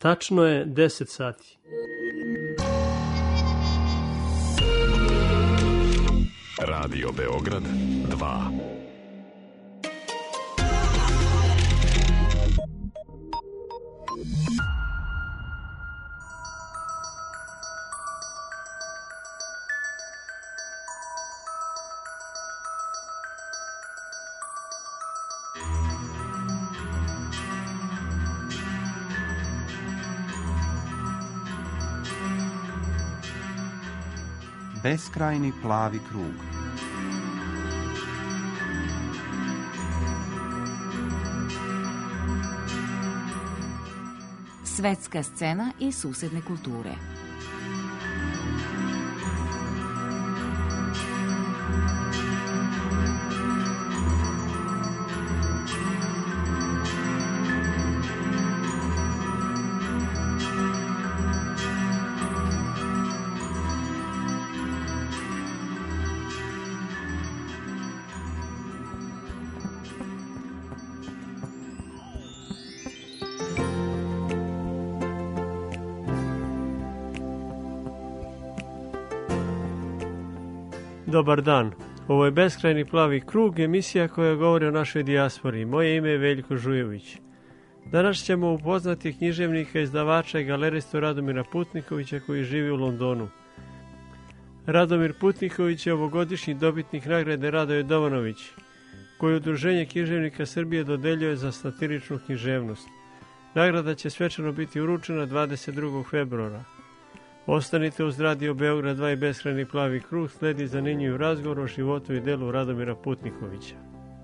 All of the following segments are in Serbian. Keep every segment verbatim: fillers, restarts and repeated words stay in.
Tačno je deset sati. Radio Beograd dva. Beskrajni plavi krug. Svetska scena i susedne kulture. Dobar dan. Ovo je Beskrajni plavi krug, emisija koja govori o našoj dijaspori. Moje ime je Veljko Žujović. Danas ćemo upoznati književnika, izdavača i galeristu Radomira Putnikovića koji živi u Londonu. Radomir Putniković je ovogodišnji dobitnik nagrade Rado Jovanović, koju Udruženje književnika Srbije dodeljuje za satiričnu književnost. Nagrada će svečano biti uručena dvadeset drugog februara. Ostanite uz Radio Beograd dva i Beskrajni plavi krug, sledi zanimljiv razgovor o životu i delu Radomira Putnikovića.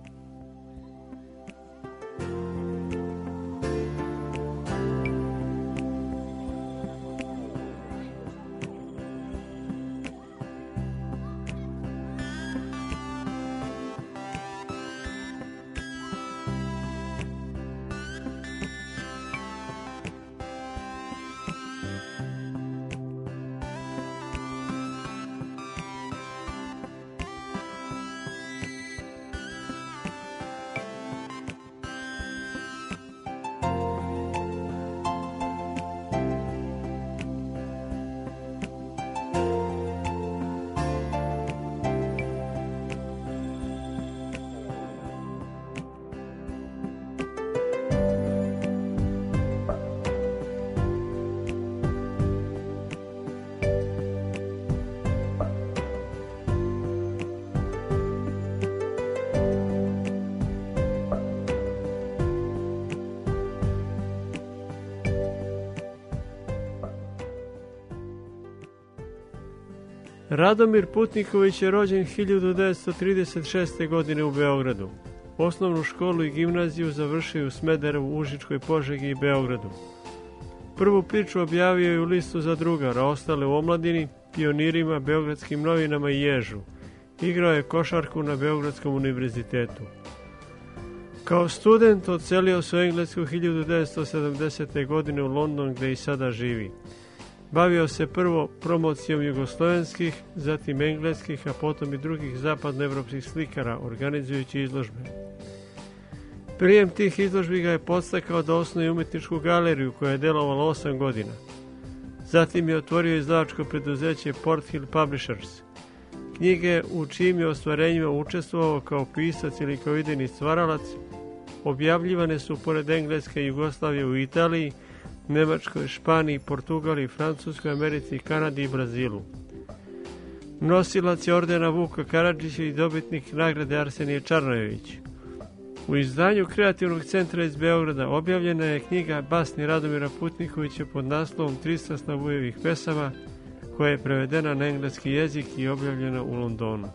Radomir Putniković je rođen hiljadu devetsto trideset šeste. godine u Beogradu. Osnovnu školu i gimnaziju završio u Smederevu, Užičkoj, Požegi i Beogradu. Prvu priču objavio je u listu za drugara, ostale u Omladini, Pionirima, Beogradskim novinama i Ježu. Igrao je košarku na Beogradskom univerzitetu. Kao student odselio se u Englesku hiljadu devetsto sedamdesete. godine u London, gde i sada živi. Bavio se prvo promocijom jugoslovenskih, zatim engleskih, a potom i drugih zapadnoevropskih slikara, organizujući izložbe. Prijem tih izložbi ga je podstakao da osnuje umetničku galeriju koja je delovala osam godina. Zatim je otvorio izdavačko preduzeće Port Hill Publishers. Knjige u čijim je ostvarenjima učestvovao kao pisac ili kao idejni stvaralac objavljivane su pored Engleske i Jugoslavije u Italiji, Nemačkoj, Španiji, Portugaliji, Francuskoj, Americi, Kanadi i Brazilu. Nosilac je ordena Vuka Karadžića i dobitnik nagrade Arsenije Čarnojević. U izdanju Kreativnog centra iz Beograda objavljena je knjiga basni Radomira Putnikovića pod naslovom trista Snabujevih pesama, koja je prevedena na engleski jezik i objavljena u Londonu.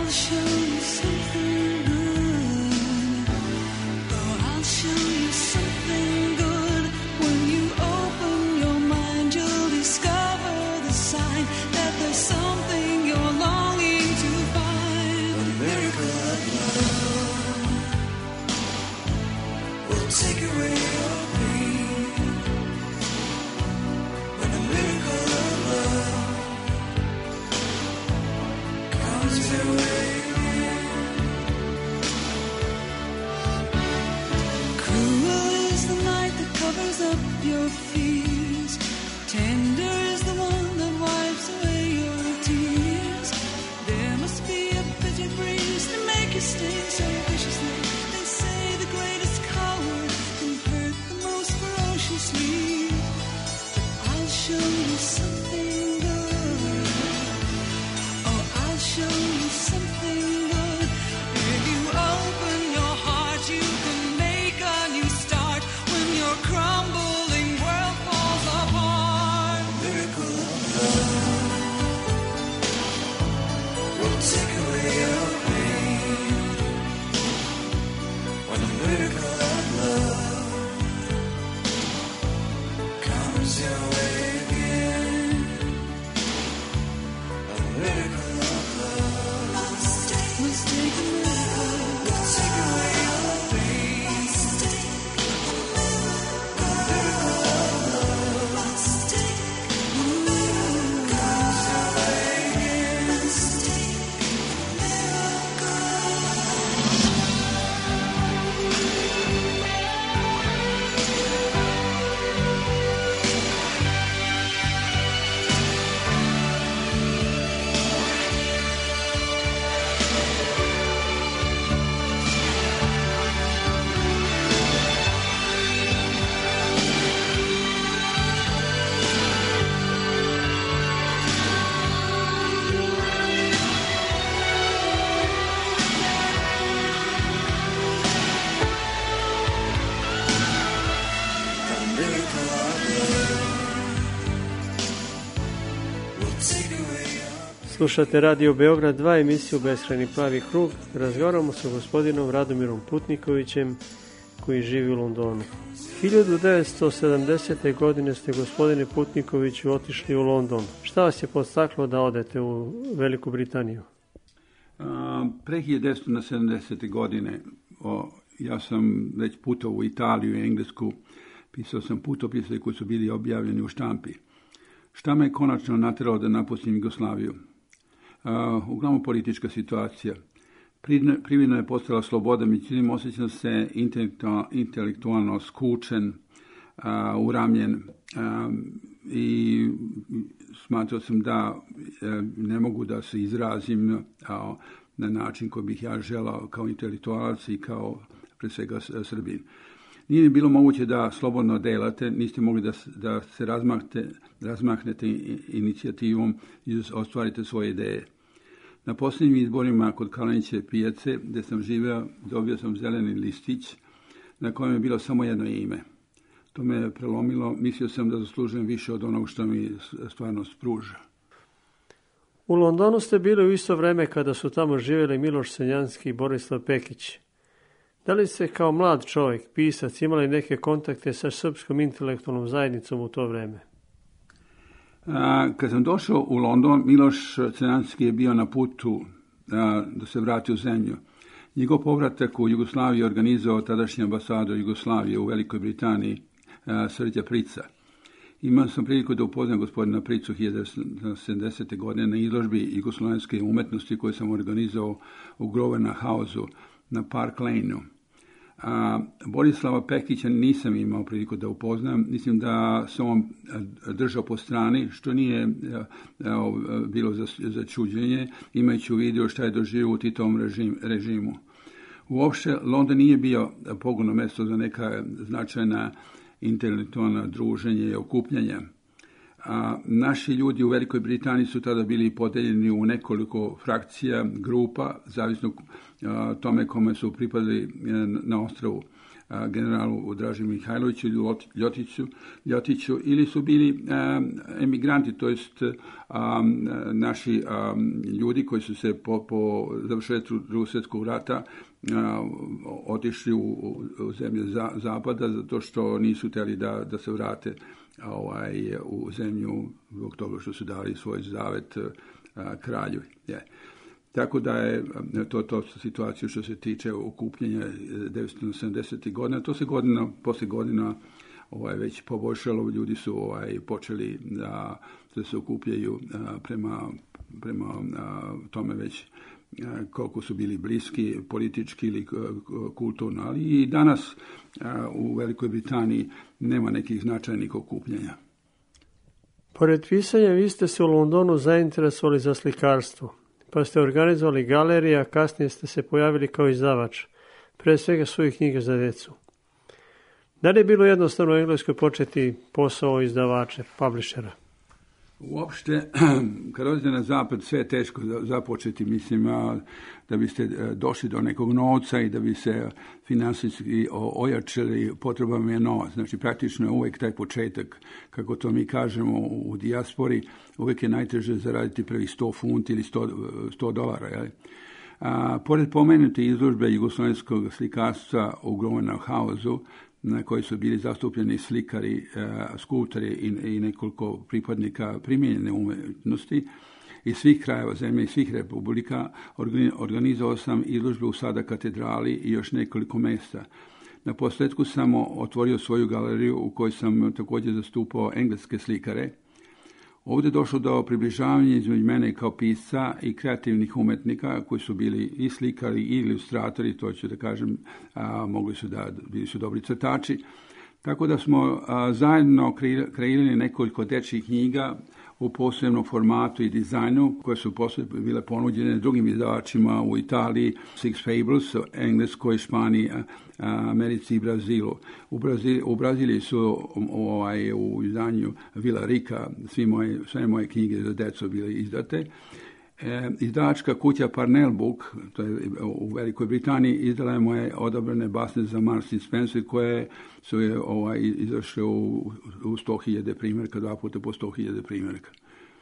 Slušate Radio Beograd dva, emisiju Beskrajni plavi krug. Razgovaramo sa gospodinom Radomirom Putnikovićem koji živi u Londonu. hiljadu devetsto sedamdesete. godine ste, gospodine Putnikoviću, otišli u London. Šta vas je podstaklo da odete u Veliku Britaniju? A, pre hiljadu devetsto sedamdesete. godine o, ja sam već putao u Italiju i Englesku. Pisao sam putopise koji su bili objavljeni u štampi. Šta me konačno nateralo da napustim Jugoslaviju? Uh, uglavnom politička situacija. Prividno je postala sloboda, međutim osjećam se intelektualno, intelektualno skučen, uh, uramljen uh, i smatrao sam da uh, ne mogu da se izrazim uh, na način koji bih ja želao kao intelektualac i kao pre svega Srbin. Nije mi bilo moguće da slobodno delate, niste mogli da, da se razmahnete, razmahnete inicijativom i ostvarite svoje ideje. Na posljednjim izborima kod Kaleniće pijace, gdje sam živeo, dobio sam zeleni listić na kojem je bilo samo jedno ime. To me je prelomilo, mislio sam da zaslužujem više od onog što mi stvarno spruža. U Londonu ste bili u isto vreme kada su tamo živjeli Miloš Seljanski i Borislav Pekić. Da li ste kao mlad čovjek, pisac, imali neke kontakte sa srpskom intelektualnom zajednicom u to vreme? A, kad sam došao u London, Miloš Seljanski je bio na putu a, da se vrati u zemlju. Njegov povratak u Jugoslaviju je organizovao tadašnji ambasador Jugoslavije u Velikoj Britaniji, a, Srđa Prica. Imao sam priliku da upoznam gospodina Pricu hiljadu devetsto sedamdesete. godine na izložbi jugoslavenske umetnosti koju sam organizovao u Grosvenor Houseu na Park Lane-u. A, Borislava Pekića nisam imao priliku da upoznam. Mislim da se on držao po strani, što nije a, a, bilo za, za čuđenje, imajući u vidu šta je doživio u Titovom režim, režimu. Uopšte, London nije bio pogodno mesto za neka značajna intelektualna druženja i okupljanja. A, naši ljudi u Velikoj Britaniji su tada bili podeljeni u nekoliko frakcija, grupa, zavisno a, tome kome su pripadali a, na ostrvu. generalu Draži Mihajloviću ili Ljotiću, Ljotiću, ili su bili emigranti, to jest naši ljudi koji su se po, po završetku Drugog svjetskog rata otišli u, u zemlje za, zapada zato što nisu htjeli da, da se vrate ovaj, u zemlju zbog toga što su dali svoj zavet kralju. Yeah. Tako da je to, to situacija što se tiče okupljanja devetsto sedamdesetih godina. To se godina, poslije godina ovaj, već poboljšalo. Ljudi su ovaj, počeli da, da se okupljaju a, prema, prema a, tome već a, koliko su bili bliski politički ili kulturno. Ali i danas a, u Velikoj Britaniji nema nekih značajnih okupljanja. Pored pisanja, vi ste se u Londonu zainteresovali za slikarstvo, pa ste organizovali galerije, a kasnije ste se pojavili kao izdavač, pre svega svojih knjiga za djecu. Da li je bilo jednostavno u Engleskoj početi posao izdavača, publishera? Uopšte, kad odete na zapad, sve je teško započeti, mislim, da biste došli do nekog novca i da bi se finansijski ojačali, potreban je novac. Znači, praktično je uvijek taj početak, kako to mi kažemo u dijaspori, uvijek je najteže zaraditi prvih sto funti ili sto dolara. Jel? A, pored pomenute izložbe jugoslovenskog slikarstva u Grosvenor Houseu, na koji su bili zastupljeni slikari, skulptori i, i nekoliko pripadnika primijenjene umjetnosti iz svih krajeva zemlje i svih republika, organizovao sam izložbe u Sada katedrali i još nekoliko mjesta. Na posljedku sam otvorio svoju galeriju u kojoj sam također zastupao engleske slikare. Ovdje je došlo do približavanja između mene kao pisca i kreativnih umjetnika koji su bili i slikari i ilustratori, to ću da kažem, a, mogli su da bili su dobri crtači. Tako da smo a, zajedno kreirali nekoliko dečjih knjiga u posebnom formatu i dizajnu koje su poslije bile ponuđene drugim izdavačima u Italiji, Six Fables, Engleskoj, Španiji, Americi i Brazilu. U, Brazil, u Braziliji su ovaj, u izdanju Vila Rica svi moje, sve moje knjige za djecu bile izdate. E, izdavačka kuća Parnell Book, to je u Velikoj Britaniji, izdala je moje odabrane basne za Marks and Spencer koje su je ovaj, izašle u, u sto hiljada primjerka, dva puta po sto hiljada primjerka.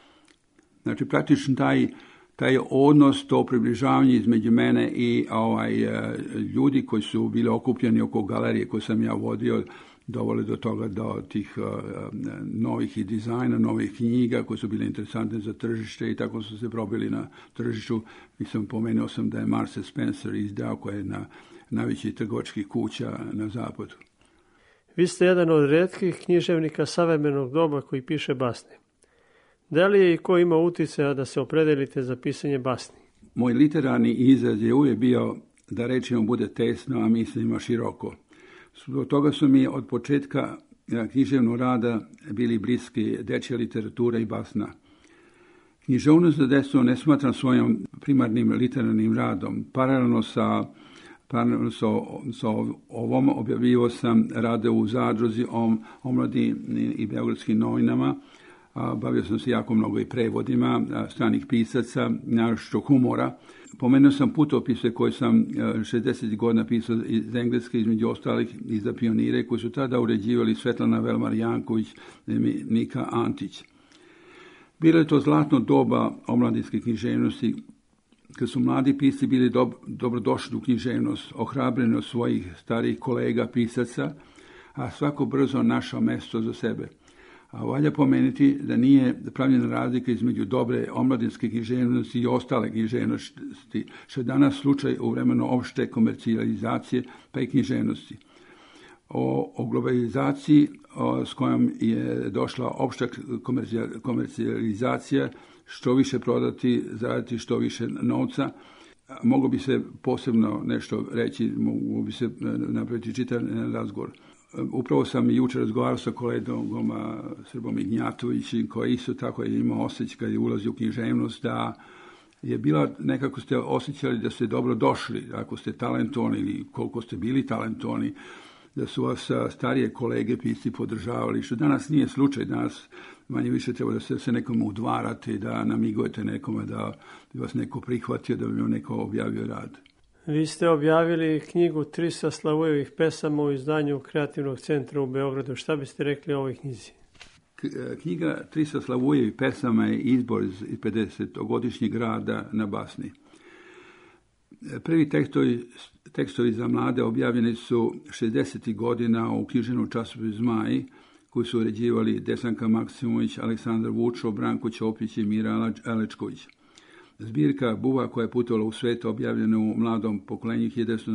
Znači, praktično taj, taj odnos, to približavanje između mene i ovaj, ljudi koji su bili okupljeni oko galerije koju sam ja vodio, doveli do toga, do tih uh, novih i dizajna, novih knjiga koje su bile interesantne za tržište i tako su se probili na tržištu. Mislim, pomenuo sam da je Marks and Spencer izdao koja je na najvećih trgovačkih kuća na zapadu. Vi ste jedan od retkih književnika savremenog doba koji piše basne. Da li je i ko ima utjecaja da se opredelite za pisanje basni? Moj literarni izraz je uvijek bio da rečima bude tesno, a mislima široko. Zbog toga su mi od početka književnog rada bili bliski dečja literatura i basna. Književnost za djecu ne smatram svojim primarnim literarnim radom. Paralelno sa, paralelno sa, sa ovom objavio sam rade u zadruzi o omladini i beogradskim novinama. Bavio sam se jako mnogo i prevodima stranih pisaca, naročito humora. Pomenuo sam putopise koje sam šezdesetih godina pisao iz Engleske, između ostalih i za pionire, koji su tada uređivali Svetlana Velmar Janković i Nika Antić. Bilo je to zlatno doba omladinske književnosti, kad su mladi pisci bili dob, dobrodošli u književnost, ohrabreni od svojih starih kolega pisaca, a svako brzo našao mjesto za sebe. A valja pomenuti da nije pravljena razlika između dobre omladinske književnosti i ostale književnosti, što je danas slučaj u vremenu opšte komercijalizacije pa i književnosti. O, o globalizaciji o, s kojom je došla opšta komercijalizacija, što više prodati, zaraditi što više novca, moglo bi se posebno nešto reći, mogu bi se napraviti čitav razgovor. Upravo sam i jučer razgovarao sa kolegom Srbom Ignjatovićem, koji isto tako je imao osjećaj kad je ulazio u književnost, da je bila, nekako ste osjećali da ste dobro došli, ako ste talentovani ili koliko ste bili talentovani, da su vas starije kolege pisci podržavali, što danas nije slučaj. Danas manje više treba da se, se nekom udvarate, da namigujete nekome, da bi vas neko prihvatio, da bi vam neko objavio rad. Vi ste objavili knjigu tristo Slavojevih pesama u izdanju Kreativnog centra u Beogradu. Šta biste rekli o ovoj knjizi? Knjiga tristo Slavojevih pesama je izbor iz pedesetogodišnjeg rada na basni. Prvi tekstovi, tekstovi za mlade objavljeni su šezdesetih godina u književnom časopisu Zmaj, koji su uređivali Desanka Maksimović, Aleksandar Vučo, Branko Ćopić i Mira Alečković. Zbirka Buva koja je putovala u svijet objavljena u mladom pokolenju hiljadu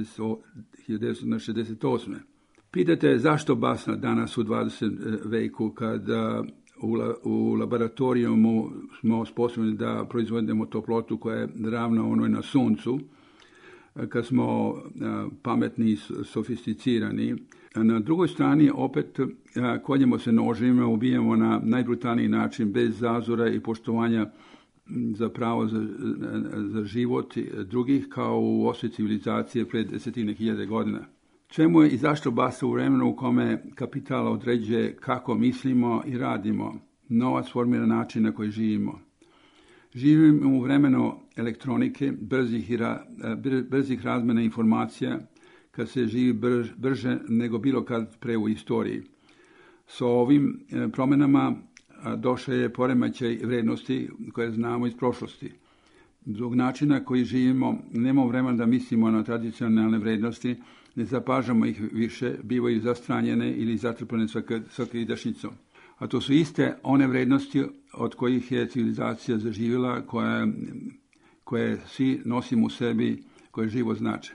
devetsto šezdeset osme. Pitate zašto basna danas u dvadesetom veku, kada u laboratorijumu smo sposobni da proizvodimo toplotu koja je ravna onoj na suncu, kad smo pametni i sofisticirani. Na drugoj strani opet koljemo se nožima, ubijamo na najbrutalniji način, bez zazora i poštovanja za pravo za, za život drugih, kao u osvit civilizacije pred desetine hiljade godina. Čemu je i zašto basna u vremenu u kome kapital određuje kako mislimo i radimo, novac formira način na koji živimo. Živimo u vremenu elektronike, brzih, i ra, brzih razmjena informacija, kad se živi brž, brže nego bilo kad pre u istoriji. Sa ovim promjenama došao je poremećaj vrednosti koje znamo iz prošlosti. Zbog načina koji živimo, nemamo vremena da mislimo na tradicionalne vrednosti, ne zapažamo ih više, bivaju zastranjene ili zatrpane svakidašnjicom. A to su iste one vrednosti od kojih je civilizacija zaživjela, koje, koje svi nosimo u sebi, koje život znače.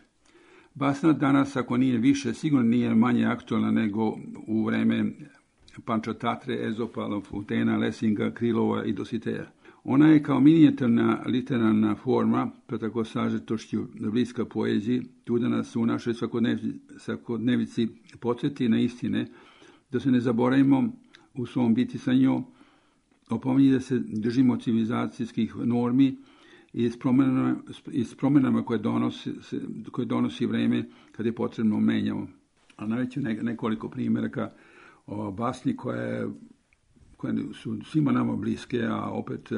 Basna danas, ako nije više, sigurno nije manje aktualna nego u vreme Pančatatre, Ezopa, Lafontainea, Lessinga, Krilova i Dositeja. Ona je kao minijaturna literarna forma, pa tako sažetošću bliska poeziji, tu da nas u našoj svakodnevici podsjeti na istine, da se ne zaboravimo u svom bitisanju, opominje da se držimo civilizacijskih normi i s promjenama, i s promjenama koje, donosi, koje donosi vreme kad je potrebno menjamo. A nareću nekoliko primjeraka o basni koje, koje su svima nama bliske, a opet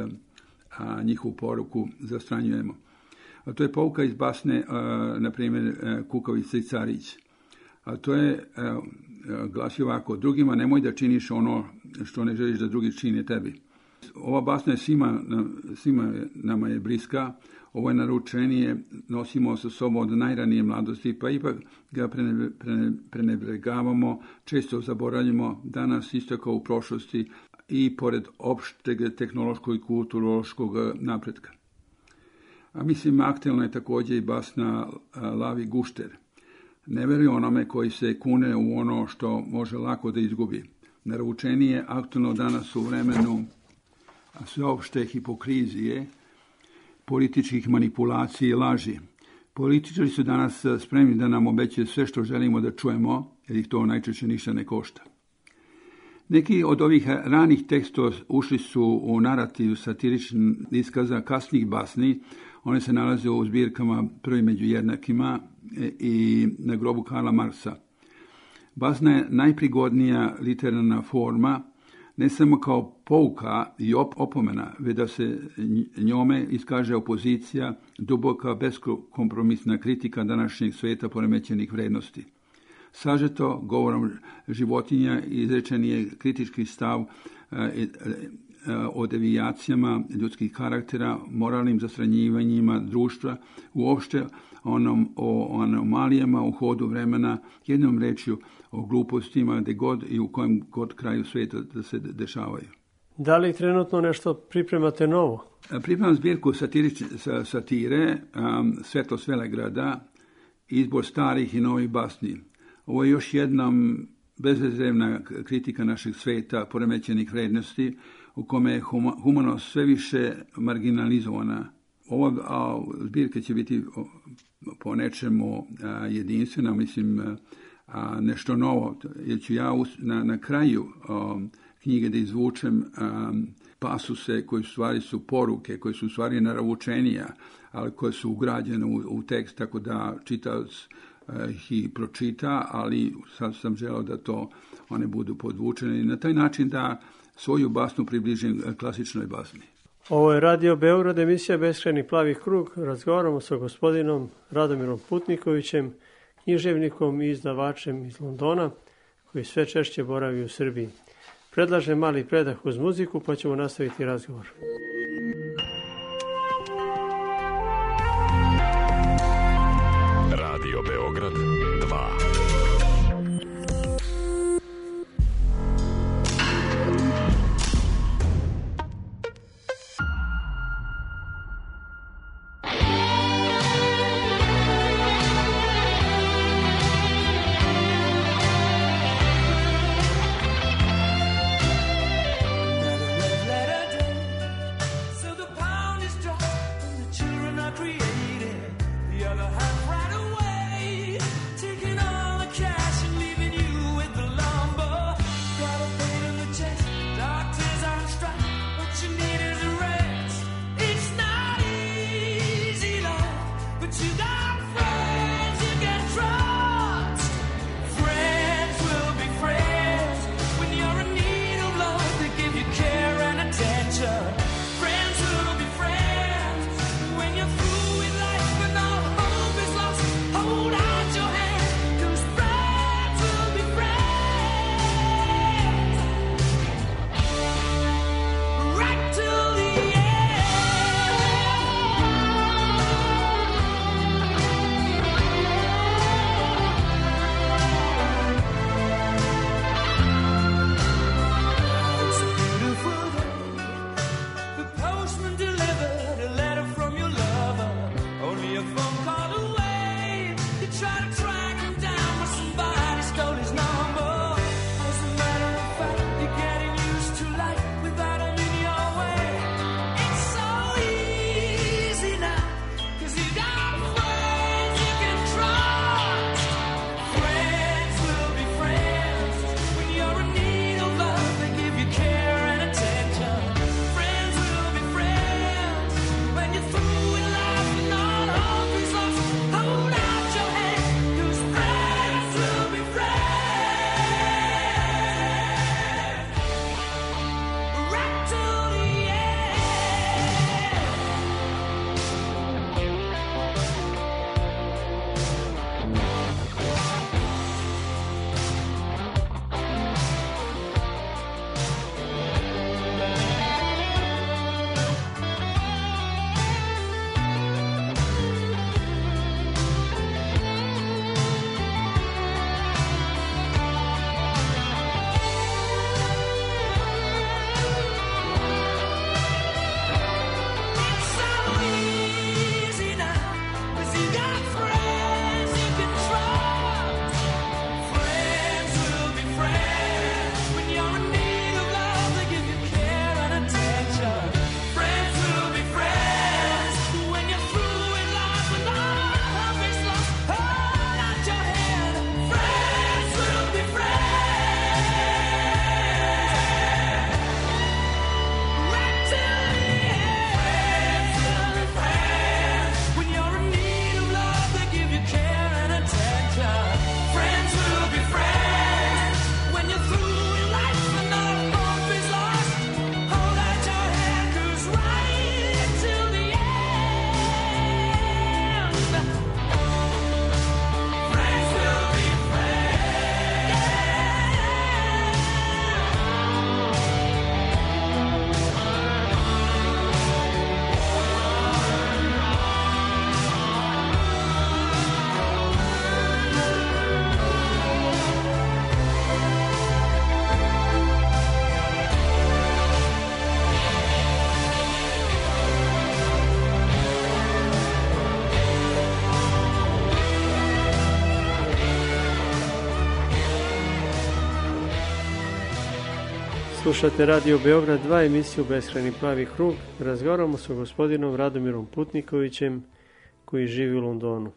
a, njihovu poruku zastranjujemo. A to je pouka iz basne, a, na primjer, Kukavica i Carić. A to je, a, glasi ovako: drugima nemoj da činiš ono što ne želiš da drugi čine tebi. Ova basna je svima, svima nama je bliska, ovo je naručenije, nosimo sa sobom od najranije mladosti, pa ipak ga prene, prene, prenebregavamo, često zaboravljamo, danas isto kao u prošlosti i pored opšteg tehnološkog i kulturološkog napretka. A mislim, aktualna je također i basna Lavi Gušter. Ne veruje onome koji se kune u ono što može lako da izgubi. Naručenije aktualno danas u vremenu sveopšte hipokrizije, političkih manipulacija i laži. Političari su danas spremni da nam obećaju sve što želimo da čujemo, jer ih to najčešće ništa ne košta. Neki od ovih ranih tekstova ušli su u narativ satiričnih iskaza kasnih basni. One se nalaze u zbirkama Prvi među jednakima i na grobu Karla Marksa. Basna je najprigodnija literarna forma, ne samo kao pouka i op- opomena, već da se njome iskaže opozicija, duboka, beskompromisna kritika današnjeg svijeta poremećenih vrednosti. Sažeto, govorom životinja, izrečen je kritički stav e, e, o devijacijama ljudskih karaktera, moralnim zastranjivanjima društva, uopšte onom, o anomalijama u hodu vremena, jednom rečju o glupostima gdje god i u kojem god kraju svijeta da se dešavaju. Da li trenutno nešto pripremate novo? Pripremam zbirku satire, um, Svetlost Velegrada, izbor starih i novih basni. Ovo je još jedna bezrezervna kritika našeg svijeta, poremećenih vrednosti, u kome je humanost sve više marginalizovana. Ova zbirka će biti po nečemu jedinstvena, mislim, a, nešto novo, jer ću ja na, na kraju a, knjige da izvučem a, pasuse koji u stvari su poruke, koji su u stvari naručenija, ali koje su ugrađene u, u tekst, tako da čitalac ih i pročita, ali sad sam želeo da to one budu podvučene i na taj način da svoju basnu približim klasičnoj basni. Ovo je Radio Beograd, emisija Beskrajni plavi krug. Razgovaramo sa gospodinom Radomirom Putnikovićem, književnikom i izdavačem iz Londona, koji sve češće boravi u Srbiji. Predlažem mali predah uz muziku, pa ćemo nastaviti razgovor. Radio Beograd dva. Slušate Radio Beograd dva, emisiju Beskrajni plavi krug. Razgovaramo sa gospodinom Radomirom Putnikovićem, koji živi u Londonu.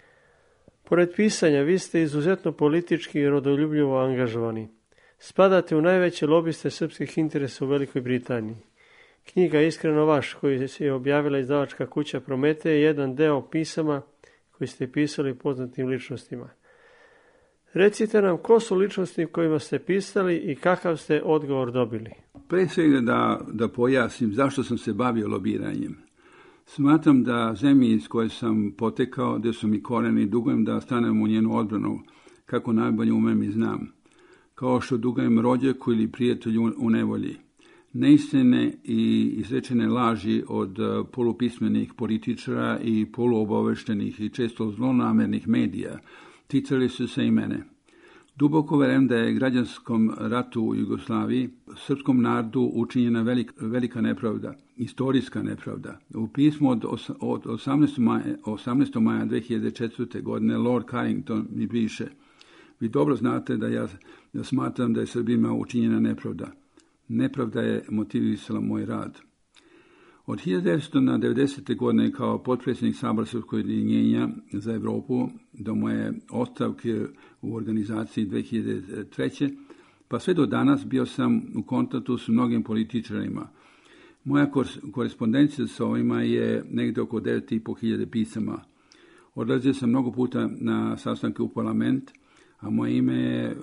Pored pisanja, vi ste izuzetno politički i rodoljubljivo angažovani. Spadate u najveće lobiste srpskih interesa u Velikoj Britaniji. Knjiga Iskreno vaš, koju je objavila izdavačka kuća Prometej, je jedan deo pisama koji ste pisali poznatim ličnostima. Recite nam ko su ličnosti kojima ste pisali i kakav ste odgovor dobili. Pre svega da, da pojasnim zašto sam se bavio lobiranjem. Smatram da zemlji iz koje sam potekao, gdje su mi koreni, dugujem da stanem u njenu odbranu, kako najbolje umem i znam. Kao što dugujem rođaku ili prijatelju u nevolji. Neistine i izrečene laži od polupismenih političara i poluobaveštenih i često zlonamernih medija ticali su se i mene. Duboko verujem da je građanskom ratu u Jugoslaviji srpskom narodu učinjena velik, velika nepravda, istorijska nepravda. U pismu od, od osamnaestog maja dve hiljade četvrte. godine Lord Carrington mi piše: vi dobro znate da ja, ja smatram da je Srbima učinjena nepravda. Nepravda je motivisala moj rad. Od hiljadu devetsto devedesete. godine kao potpredsjednik Sabora Srpskog ujedinjenja za Evropu do moje ostavke u organizaciji dve hiljade treće. pa sve do danas bio sam u kontaktu s mnogim političarima. Moja korespondencija sa ovima je negdje oko devet i pol hiljade pisama. Odlazio sam mnogo puta na sastanke u parlament, a moje ime je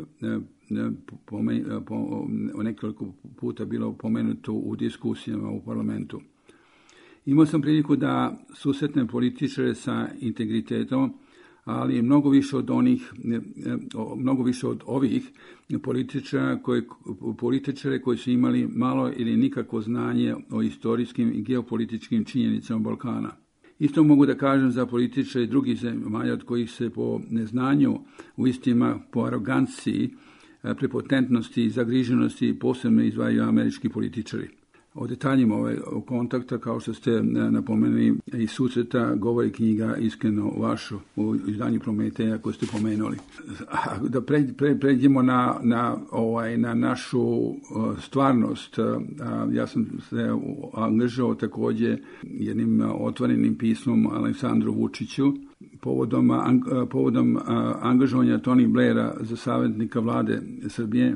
nekoliko puta bilo pomenuto u diskusijama u parlamentu. Imao sam priliku da susretnem političare sa integritetom, ali mnogo više od onih, mnogo više od ovih političara koji, političare koji su imali malo ili nikakvo znanje o istorijskim i geopolitičkim činjenicama Balkana. Isto mogu da kažem za političare i drugih zemalja od kojih se po neznanju, u istima po aroganciji, prepotentnosti i zagriženosti posebno izdvajaju američki političari. O detaljima ove kontakta, kao što ste napomenuli, i susreta govori knjiga Iskreno vašu u izdanju Prometeja koju ste pomenuli. Da pre, pre, pređemo na, na, ovaj, na našu stvarnost. Ja sam se angažao također jednim otvorenim pismom Aleksandru Vučiću povodom, povodom angažovanja Tony Blaira za savjetnika vlade Srbije.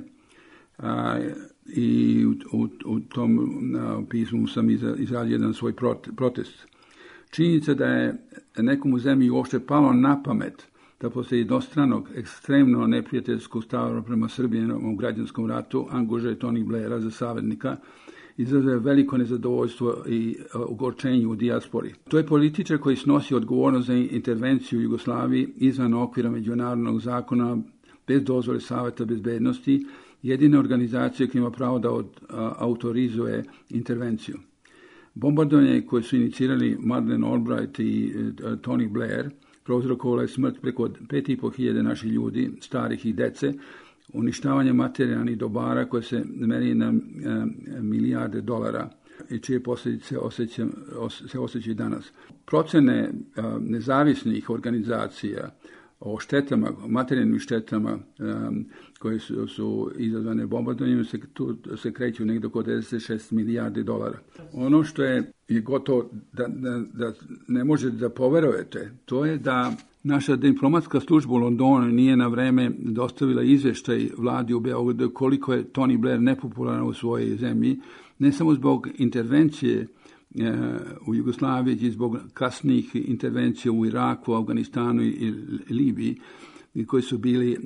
I u, u, u tom a, pismu sam izrazio jedan svoj protest. Činjenica da je nekom u zemlji uopšte palo na pamet da poslije jednostranog ekstremno neprijateljskog stava prema Srbiji u građanskom ratu angažuje Tony Blaira za savjetnika izazove veliko nezadovoljstvo i ogorčenje u dijaspori. To je političar koji snosi odgovornost za intervenciju u Jugoslaviji izvan okvira međunarodnog zakona, bez dozvole Saveta bezbednosti, jedina organizacija koja ima pravo da od, a, autorizuje intervenciju. Bombardovanje koje su inicirali Madeleine Albright i a, Tony Blair prouzrokovalo je smrt preko pet i pol hiljade naših ljudi, starih i dece, uništavanje materijalnih dobara koje se meri na a, milijarde dolara i čije posljedice osjeća, os, se osjećaju danas. Procene a, nezavisnih organizacija o štetama, materijalnim štetama um, koje su, su izazvane bombardovanjem se, tu, se kreću negdje oko devedeset šest milijardi dolara. Ono što je, je gotovo da, da, da ne možete da poverujete, to je da naša diplomatska služba u Londonu nije na vreme dostavila izvještaj vladi u Beogradu koliko je Tony Blair nepopularan u svojoj zemlji, ne samo zbog intervencije u Jugoslaviji i zbog kasnijih intervencija u Iraku, Afganistanu i Libiji koje su bili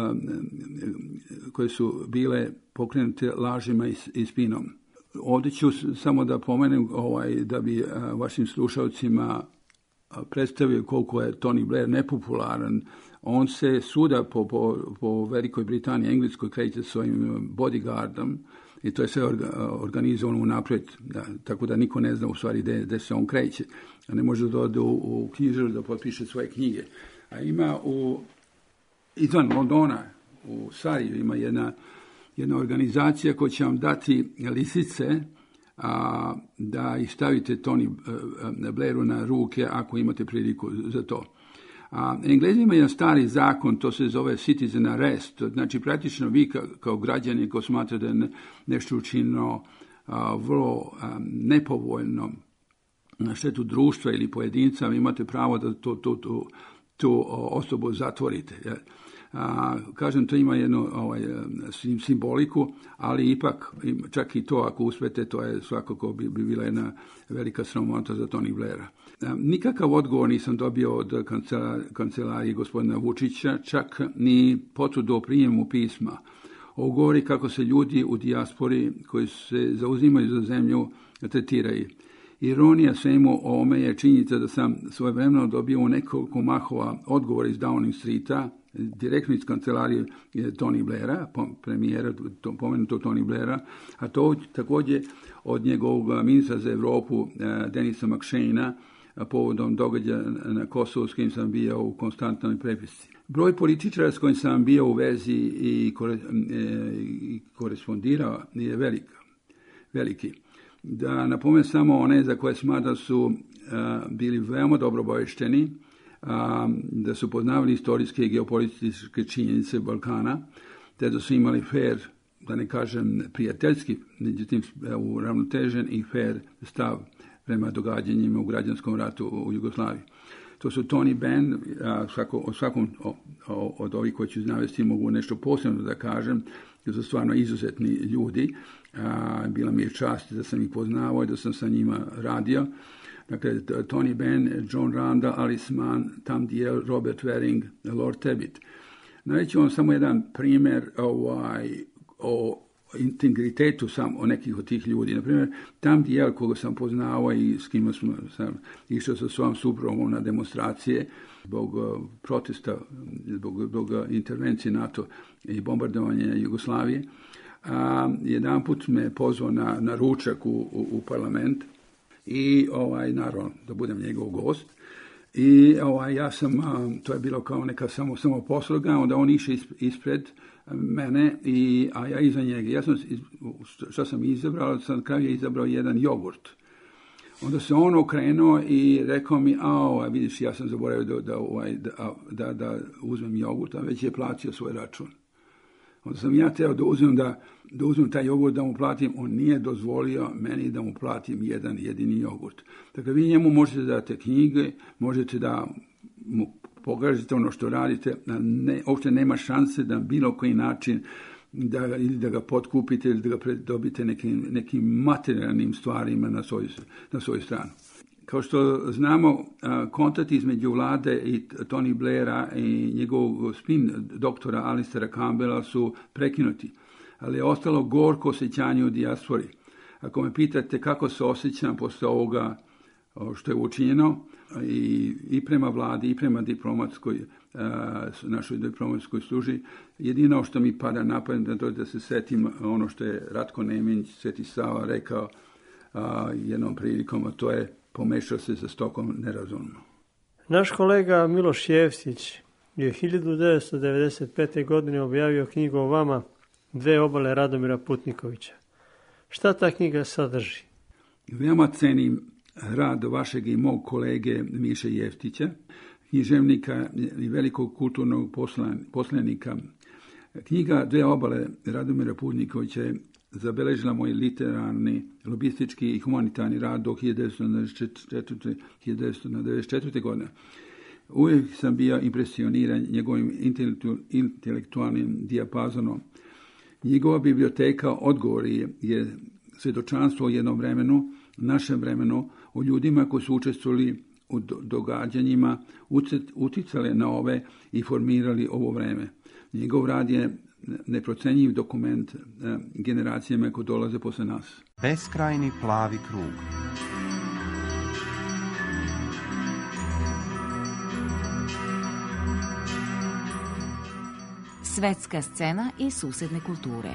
koje su bile pokrenute lažima i spinom. Ovdje ću samo da pomenem ovaj, da bi vašim slušalcima predstavio koliko je Tony Blair nepopularan. On se suda po, po, po Velikoj Britaniji, Engleskoj kreće svojim bodyguardom i to je sve organizovano unaprijed, da, tako da niko ne zna u stvari gdje, gdje se on kreće. A ne može da ode u, u knjižaru da potpiše svoje knjige. A ima u, izvan Londona, u Sariju, ima jedna, jedna organizacija koja će vam dati lisice a, da ih stavite Tony Blairu na ruke ako imate priliku za to. A Englezi imaju jedan stari zakon, to se zove citizen arrest, znači praktično vi kao, kao građani ko smatrate da je nešto učinjeno a, vrlo a, nepovoljno na štetu društva ili pojedinca, vi imate pravo da tu, tu, tu, tu osobu zatvorite. A, kažem, to ima jednu ovaj, simboliku, ali ipak čak i to ako uspete, to je svakako bi, bi bila jedna velika sramota za Tony Blaira. Nikakav odgovor nisam dobio od kancelarije gospodina Vučića, čak ni potvrdu o prijemu pisma. Ovo govori kako se ljudi u dijaspori koji se zauzimaju za zemlju tretiraju. Ironija svemu ovome je činjenica da sam svojevremeno dobio u nekoliko mahova odgovor iz Downing Streeta, direktno iz kancelarije Tony Blaira, premijera, pomenutog Tony Blaira, a to također od njegovog ministra za Europu Denisa McShane'a povodom događaja na Kosovu s kojim sam bio u konstantnoj prepisci. Broj političara s kojim sam bio u vezi i korespondirao je velik, veliki. Da napomenem samo one za koje smatram su uh, bili veoma dobro obavešteni, uh, da su poznavali istorijske i geopolitičke činjenice Balkana, te da su imali fair, da ne kažem prijateljski, međutim uravnotežen i fair stav prema događanjima u građanskom ratu u Jugoslaviji. To su Tony Benn, uh, svako, o svakom o, o, od ovih koji ću navesti mogu nešto posebno da kažem, jer su stvarno izuzetni ljudi. A, bila mi je čast da sam ih poznavao i da sam sa njima radio. Dakle, Tony Benn, John Randa, Alice Mann, Tam Diel, Robert Waring, Lord Tebbit. Nareći vam samo jedan primjer ovaj, o integritetu sam o nekih od tih ljudi. Naprimjer, Tam Diel, koga sam poznavao i s kima sam, sam išao sa svojom suprugom na demonstracije zbog uh, protesta, zbog, zbog uh, intervencije NATO i bombardovanja Jugoslavije. A, jedan put me pozvao na, na ručak u, u, u parlament i ovaj, naravno da budem njegov gost. I ovaj, ja sam, a, to je bilo kao neka samo, samo posluga, onda on iše ispred mene, i, a ja iza njega. Ja sam, što sam izabrao, sam kraju je izabrao jedan jogurt. Onda se on okrenuo i rekao mi, a ovaj, vidiš, ja sam zaboravio da, da, ovaj, da, da, da uzmem jogurt, a već je platio svoj račun. Onda sam ja teo da uzmem, da, da uzmem taj jogurt da mu platim, on nije dozvolio meni da mu platim jedan jedini jogurt. Dakle, vi njemu možete dati knjige, možete da mu pokažete ono što radite, ne, uopšte nema šanse da bilo koji način da, ili da ga potkupite ili da ga dobite nekim, nekim materijalnim stvarima na svoju, na svoju stranu. Kao što znamo, kontakt između vlade i Tony Blaira i njegovog spin doktora Alistera Campbella su prekinuti, ali je ostalo gorko osjećanje u dijaspori. Ako me pitate kako se osjećam posle ovoga što je učinjeno i, i prema vladi i prema diplomatskoj, našoj diplomatskoj službi, jedino što mi pada na pamet da, da se setim ono što je Ratko Nemanjić, Sveti Sava rekao a, jednom prilikom, a to je pomešao se sa stokom nerazumno. Naš kolega Miloš Jevstić je hiljadu devetsto devedeset pete. godine objavio knjigu o vama, Dve obale Radomira Putnikovića. Šta ta knjiga sadrži? Veoma cenim rad vašeg i mog kolege Miše Jevstića, književnika i velikog kulturnog poslanika. Knjiga Dve obale Radomira Putnikovića je zabeležila moj literarni, lobistički i humanitarni rad do hiljadu devetsto devedeset četvrte. godine. Uvijek sam bio impresioniran njegovim intelektualnim dijapazonom. Njegova biblioteka Odgovori je svjedočanstvo o jednom vremenu, našem vremenu, o ljudima koji su učestvovali u događanjima, uticali na ove i formirali ovo vreme. Njegov rad je neprocenjiv dokument generacijama koje dolaze posle nas. Beskrajni plavi krug. Svetska scena i susedne kulture.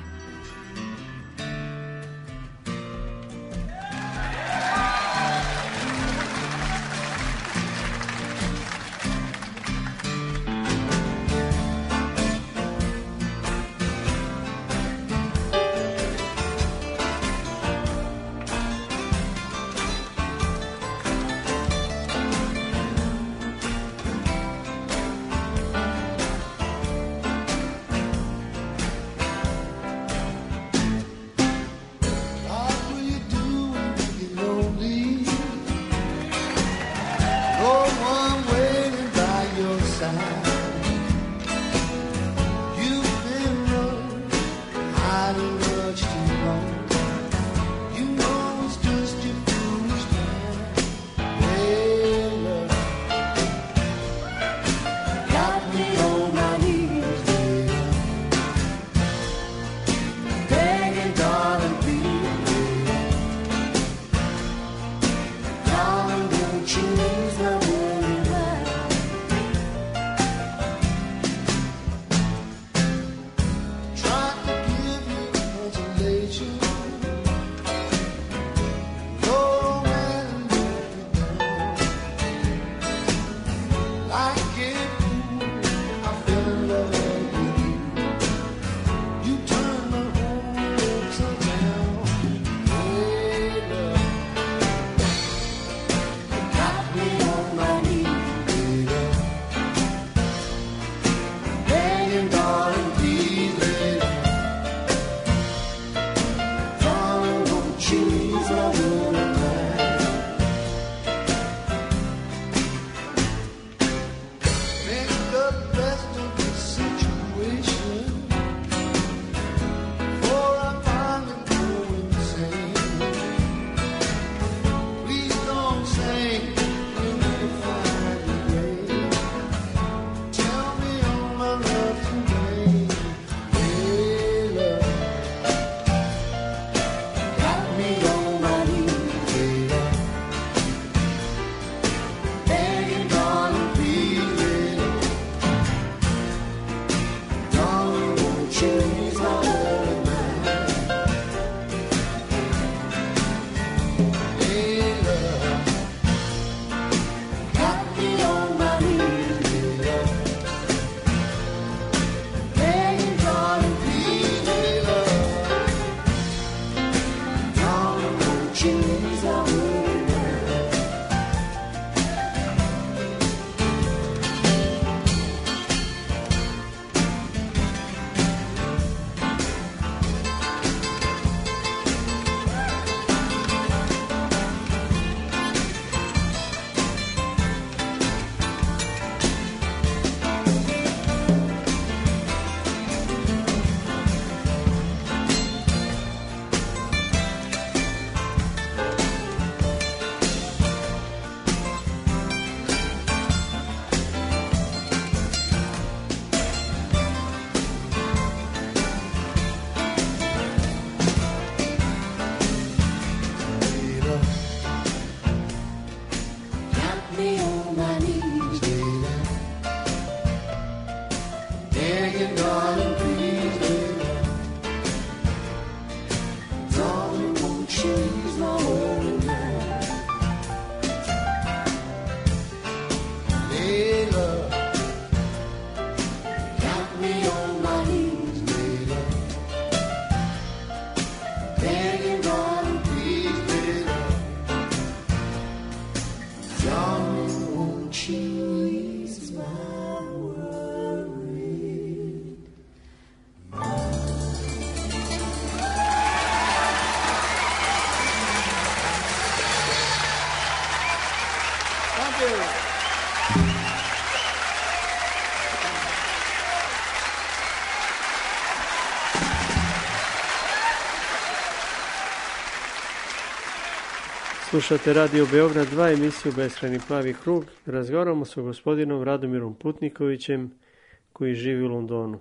Slušate Radio Beograd dva, emisiju Beskrajni plavi krug. Razgovaramo sa gospodinom Radomirom Putnikovićem koji živi u Londonu.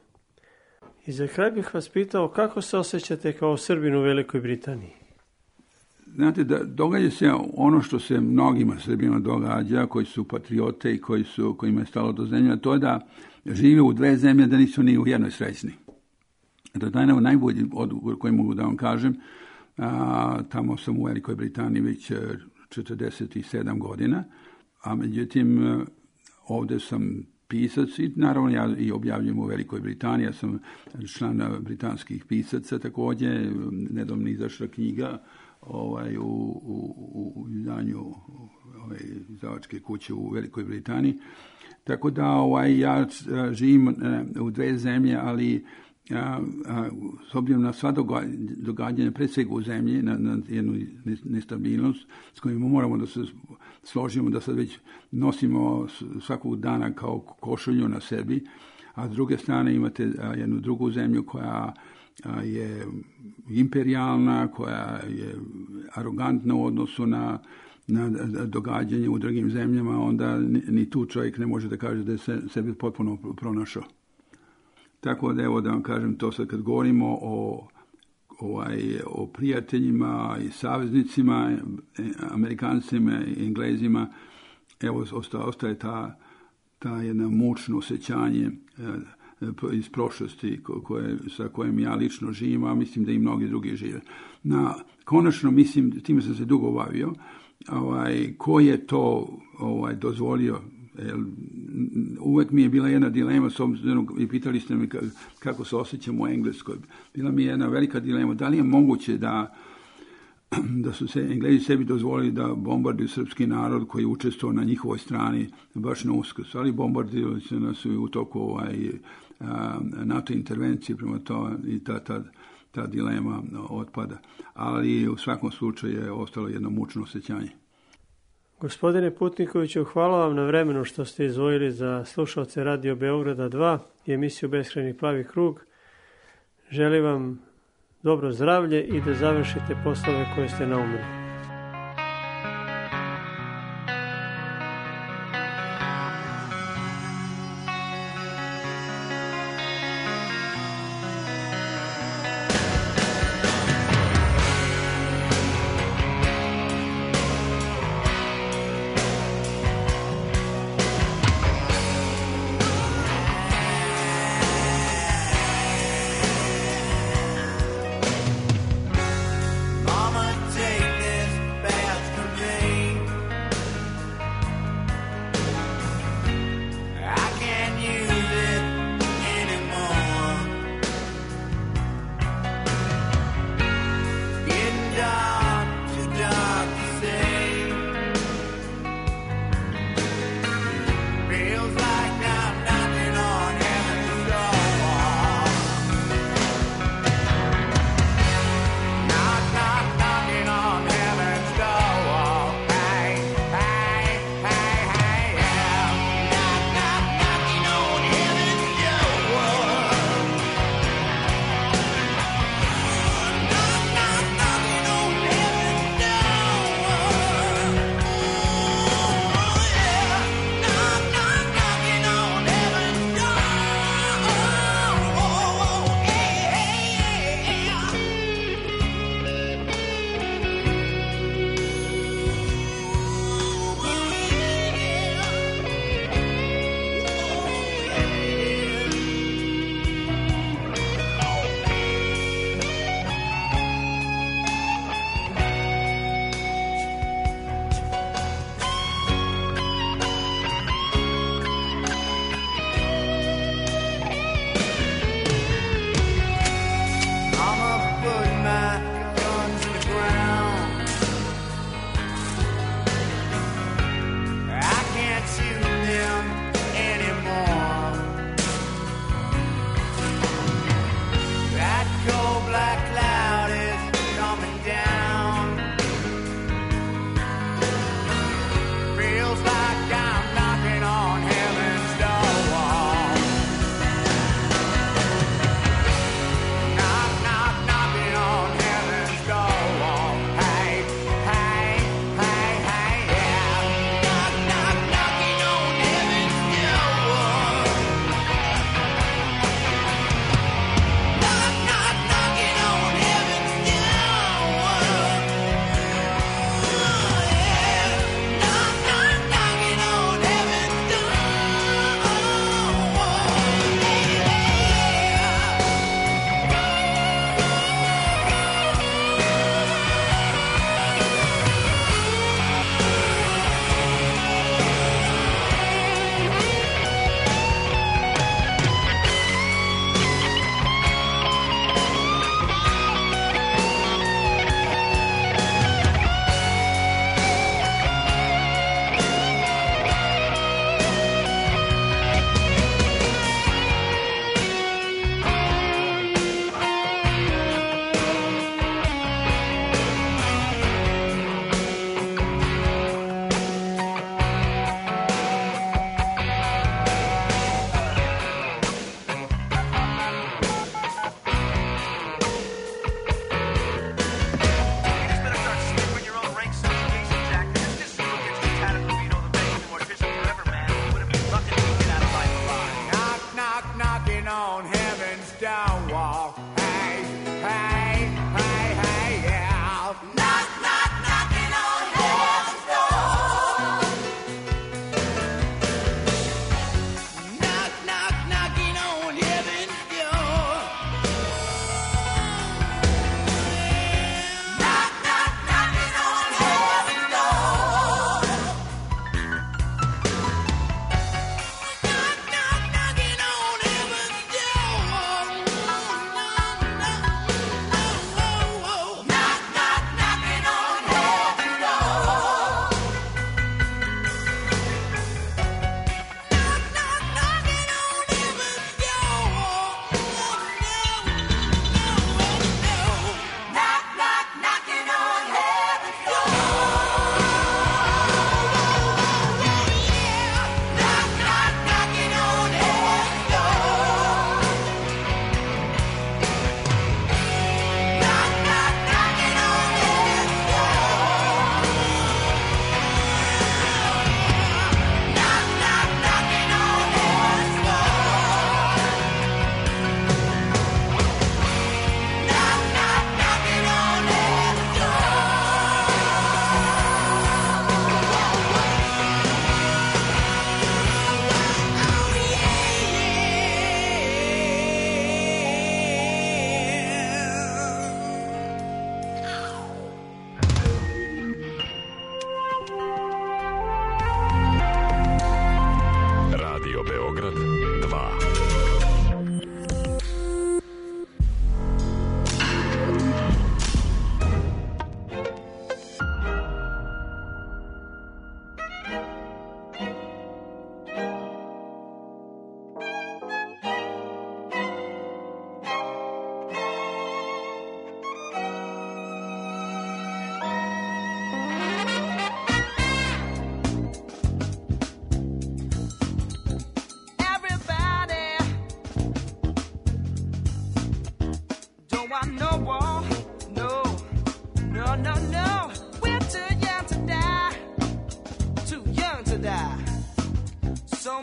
I za kraj bih vas pitao kako se osjećate kao Srbin u Velikoj Britaniji? Znate, da događa se ono što se mnogima Srbima događa, koji su patriote i koji su, kojima je stalo do zemlje, to je da žive u dve zemlje, da nisu ni u jednoj srećni. To je taj najbolji odgovor koji mogu da vam kažem. A, tamo sam u Velikoj Britaniji već četrdeset sedam godina, a međutim ovdje sam pisac i naravno ja i objavljujem u Velikoj Britaniji, ja sam član britanskih pisaca također, nedavno izašla knjiga ovaj, u, u, u izdanju ovaj, izdavačke kuće u Velikoj Britaniji, tako da ovaj, ja živim u dve zemlje, ali A, a, s obzirom na sva događanja, pre svega u zemlji, na, na jednu nestabilnost s kojim moramo da se složimo, da sad već nosimo svakog dana kao košulju na sebi, a s druge strane imate a, jednu drugu zemlju koja a, je imperijalna, koja je arogantna u odnosu na, na događanje u drugim zemljama, onda ni, ni tu čovjek ne može da kaže da je se, sebe potpuno pronašao. Tako da, evo da vam kažem to sad kad govorimo o, ovaj, o prijateljima i saveznicima, Amerikancima i Englezima, evo ostaje, ostaje ta, ta jedna mučno osjećanje eh, iz prošlosti koje, sa kojim ja lično živim, a mislim da i mnogi drugi žive. Na, konačno, mislim, time sam se dugo bavio, ovaj, ko je to ovaj, dozvolio, uvek mi je bila jedna dilema, s obzirom, i pitali ste me kako se osjećam u Engleskoj. Bila mi je jedna velika dilema, da li je moguće da da su se Englezi sebi dozvolili da bombarduju srpski narod koji je učestvovao na njihovoj strani baš na Uskrs, ali bombardirali se nas u toku ovaj, NATO intervencije, prema to i ta, ta, ta dilema otpada. Ali u svakom slučaju je ostalo jedno mučno osjećanje. Gospodine Putnikoviću, hvala vam na vremenu što ste izdvojili za slušalce Radio Beograda dva i emisiju Beskrajni plavi krug. Želim vam dobro zdravlje i da završite poslove koje ste naumili. Mama, take this.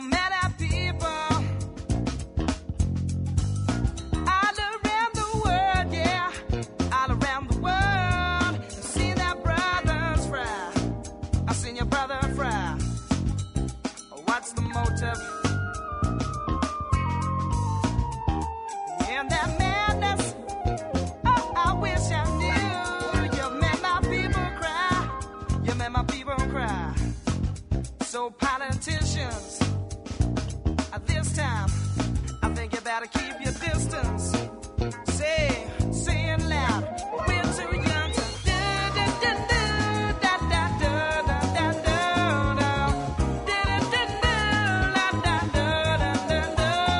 So politicians, at this time, I think you better keep your distance. Say, say it loud, we're too young to do, do, do, do, da, da, do, da, da, do, do, do, do, do, da, da, do, da, da, do, do, do,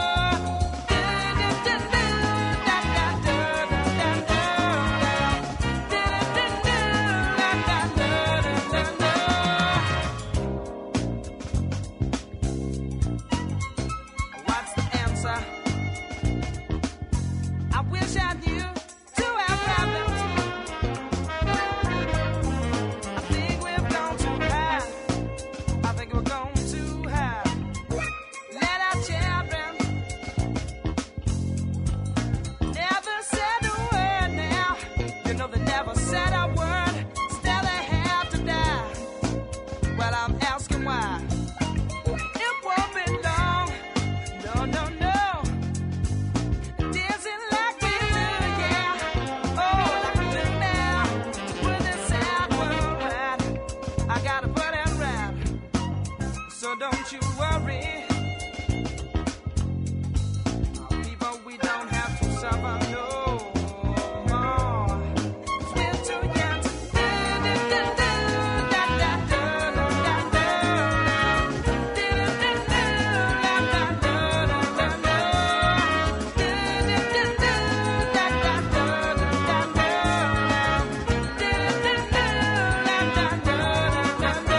do, da, da, do, da, da, do, do, do, do, da, da, do, da, da, do. I wish I knew to our problems. I think we've gone too high. I think we're going too high. Let our children never said a word now. You know they never said a word. Still they have to die. Well, I'm asking why. It won't be long. No, no, no. So don't you worry, people, we don't have to suffer no more. 'Cause we're too young to do, do, do, do, da, da, do, da, da, do, do, do, do, da, da, do, da, da, do, do, do, do, da, da, do, da, da, do, do, do, do, da, da, do, da, da, do.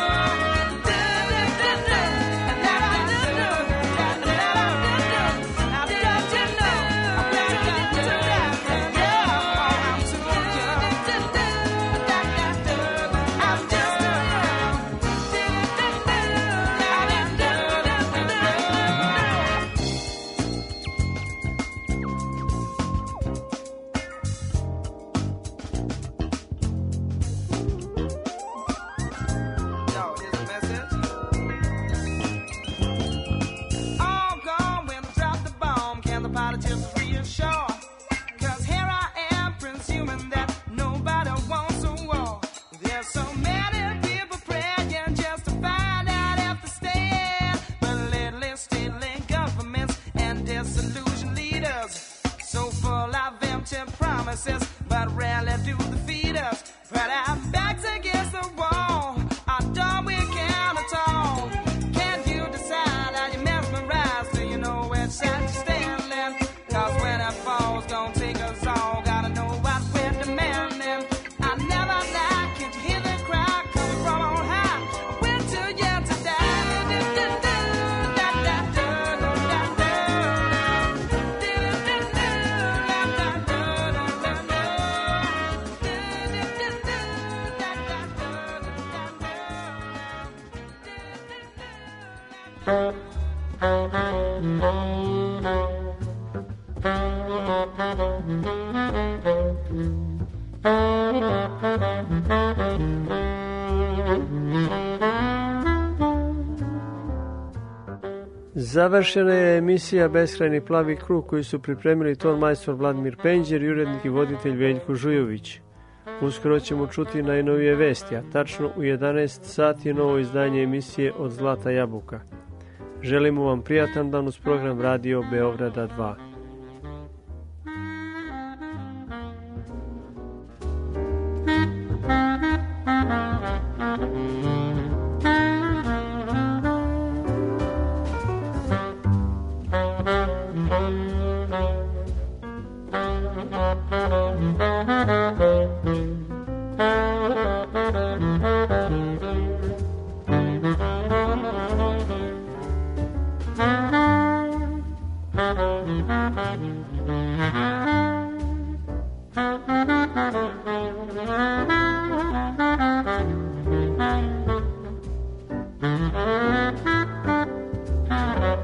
Politicians reassure, 'cause here I am presuming that nobody wants a war. There's so many people praying just to find out if they stand. But lately state governments and disillusioned leaders, so full of empty promises, but rarely do they feed us. But our backs against the wall, our door we can't at all. Can you decide? Are you mesmerized? Do you know which side you stand? 'Cause when it falls, gonna take us all. Gotta know what we're demanding. I never lie, can't you hear the cry coming from on high? We're too young to die. Do, do, do, da, da, do, do, da, do, do, do, do, da, da, do, da, da, do, do, do, do, da, da, do, da, da, do. Završena je emisija Beskrajni plavi krug koju su pripremili ton majstor Vladimir Penđer i urednik i voditelj Veljko Žujović. Uskoro ćemo čuti najnovije vesti, a tačno u jedanaest sati novo izdanje emisije Od zlata jabuka. Želimo vam prijatan dan uz program Radio Beograda dva. Thank you.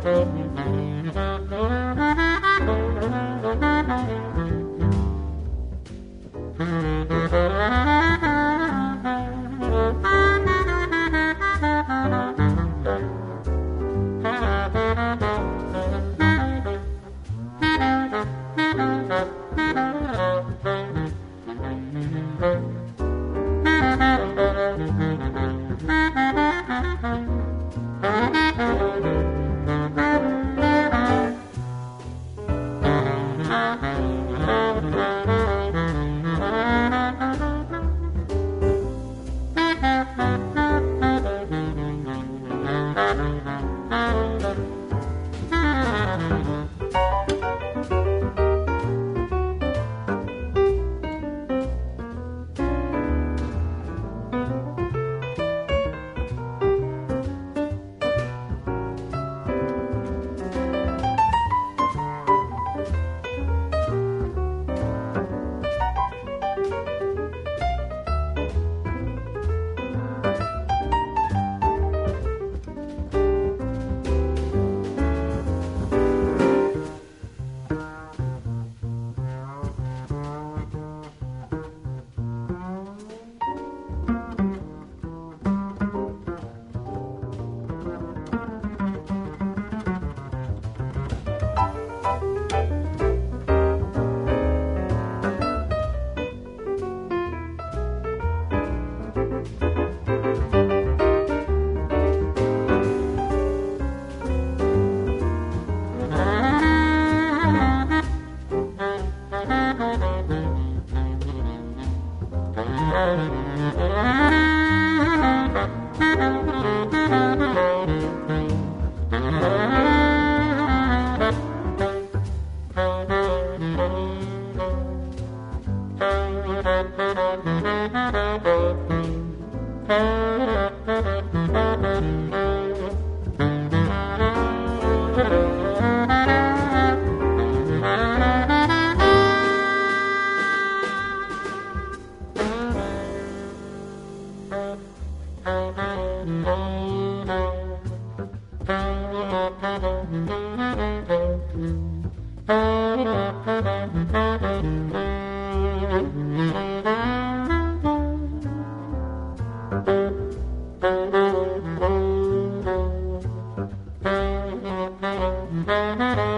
Thank you.